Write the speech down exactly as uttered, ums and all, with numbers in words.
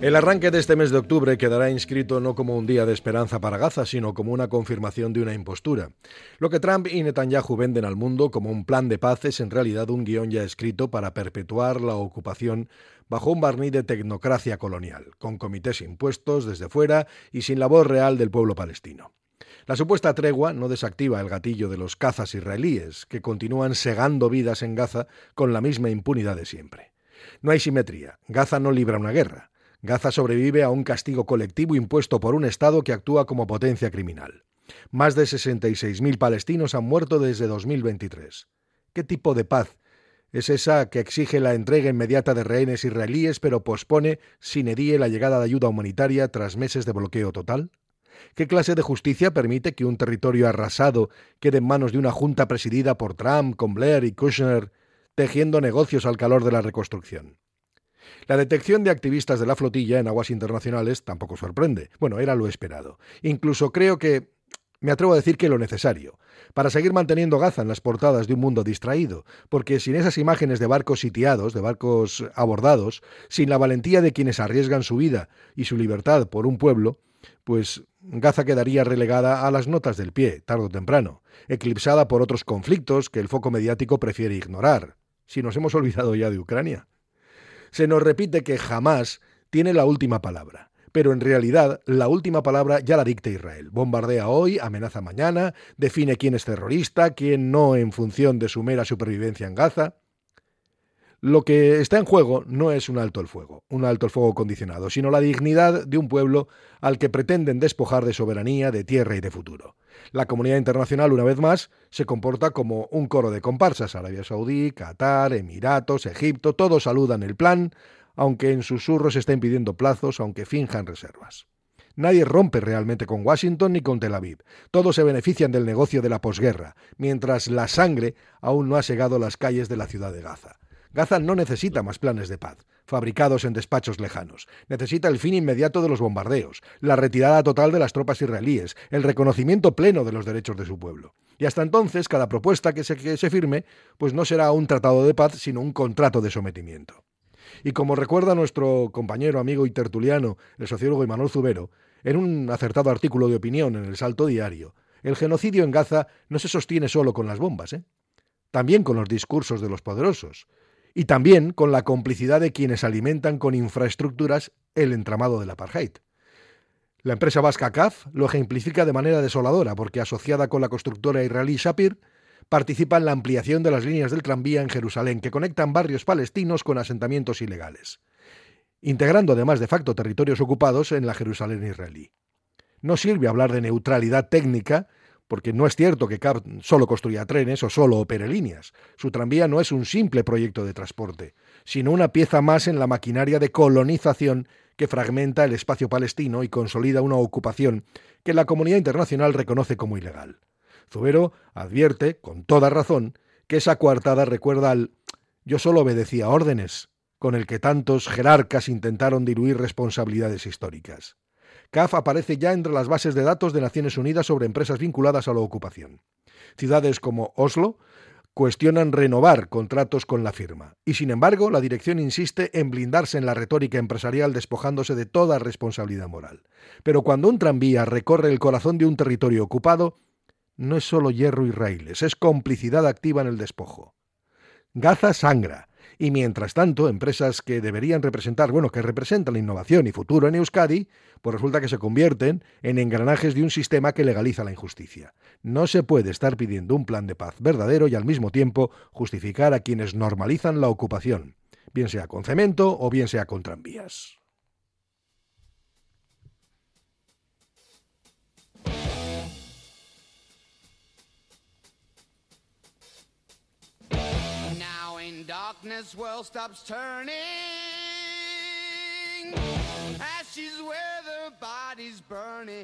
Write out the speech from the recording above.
El arranque de este mes de octubre quedará inscrito no como un día de esperanza para Gaza, sino como una confirmación de una impostura. Lo que Trump y Netanyahu venden al mundo como un plan de paz es en realidad un guión ya escrito para perpetuar la ocupación bajo un barniz de tecnocracia colonial, con comités impuestos desde fuera y sin la voz real del pueblo palestino. La supuesta tregua no desactiva el gatillo de los cazas israelíes, que continúan segando vidas en Gaza con la misma impunidad de siempre. No hay simetría. Gaza no libra una guerra. Gaza sobrevive a un castigo colectivo impuesto por un Estado que actúa como potencia criminal. Más de sesenta y seis mil palestinos han muerto desde dos mil veintitrés. ¿Qué tipo de paz es esa que exige la entrega inmediata de rehenes israelíes pero pospone sine die la llegada de ayuda humanitaria tras meses de bloqueo total? ¿Qué clase de justicia permite que un territorio arrasado quede en manos de una junta presidida por Trump, con Blair y Kushner, tejiendo negocios al calor de la reconstrucción? La detección de activistas de la flotilla en aguas internacionales tampoco sorprende. Bueno, era lo esperado. Incluso creo que, me atrevo a decir que lo necesario, para seguir manteniendo Gaza en las portadas de un mundo distraído, porque sin esas imágenes de barcos sitiados, de barcos abordados, sin la valentía de quienes arriesgan su vida y su libertad por un pueblo, pues Gaza quedaría relegada a las notas del pie, tarde o temprano, eclipsada por otros conflictos que el foco mediático prefiere ignorar. Si nos hemos olvidado ya de Ucrania. Se nos repite que jamás tiene la última palabra, pero en realidad la última palabra ya la dicta Israel. Bombardea hoy, amenaza mañana, define quién es terrorista, quién no en función de su mera supervivencia en Gaza. Lo que está en juego no es un alto el fuego, un alto el fuego condicionado, sino la dignidad de un pueblo al que pretenden despojar de soberanía, de tierra y de futuro. La comunidad internacional, una vez más, se comporta como un coro de comparsas. Arabia Saudí, Qatar, Emiratos, Egipto, todos saludan el plan, aunque en susurros estén pidiendo plazos, aunque finjan reservas. Nadie rompe realmente con Washington ni con Tel Aviv. Todos se benefician del negocio de la posguerra, mientras la sangre aún no ha segado las calles de la ciudad de Gaza. Gaza no necesita más planes de paz, fabricados en despachos lejanos. Necesita el fin inmediato de los bombardeos, la retirada total de las tropas israelíes, el reconocimiento pleno de los derechos de su pueblo. Y hasta entonces, cada propuesta que se, que se firme, pues no será un tratado de paz, sino un contrato de sometimiento. Y como recuerda nuestro compañero, amigo y tertuliano, el sociólogo Imanol Zubero, en un acertado artículo de opinión en El Salto Diario, el genocidio en Gaza no se sostiene solo con las bombas, ¿eh? También con los discursos de los poderosos. Y también con la complicidad de quienes alimentan con infraestructuras el entramado del apartheid. La empresa vasca C A F lo ejemplifica de manera desoladora porque, asociada con la constructora israelí Shapir, participa en la ampliación de las líneas del tranvía en Jerusalén que conectan barrios palestinos con asentamientos ilegales, integrando además de facto territorios ocupados en la Jerusalén israelí. No sirve hablar de neutralidad técnica, porque no es cierto que C A F solo construya trenes o solo opere líneas. Su tranvía no es un simple proyecto de transporte, sino una pieza más en la maquinaria de colonización que fragmenta el espacio palestino y consolida una ocupación que la comunidad internacional reconoce como ilegal. Zubero advierte, con toda razón, que esa coartada recuerda al «yo solo obedecía órdenes», con el que tantos jerarcas intentaron diluir responsabilidades históricas. C A F aparece ya entre las bases de datos de Naciones Unidas sobre empresas vinculadas a la ocupación. Ciudades como Oslo cuestionan renovar contratos con la firma. Y sin embargo, la dirección insiste en blindarse en la retórica empresarial despojándose de toda responsabilidad moral. Pero cuando un tranvía recorre el corazón de un territorio ocupado, no es solo hierro y raíles, es complicidad activa en el despojo. Gaza sangra. Y mientras tanto, empresas que deberían representar, bueno, que representan la innovación y futuro en Euskadi, pues resulta que se convierten en engranajes de un sistema que legaliza la injusticia. No se puede estar pidiendo un plan de paz verdadero y al mismo tiempo justificar a quienes normalizan la ocupación, bien sea con cemento o bien sea con tranvías. Darkness, world stops turning. Ashes where the body's burning.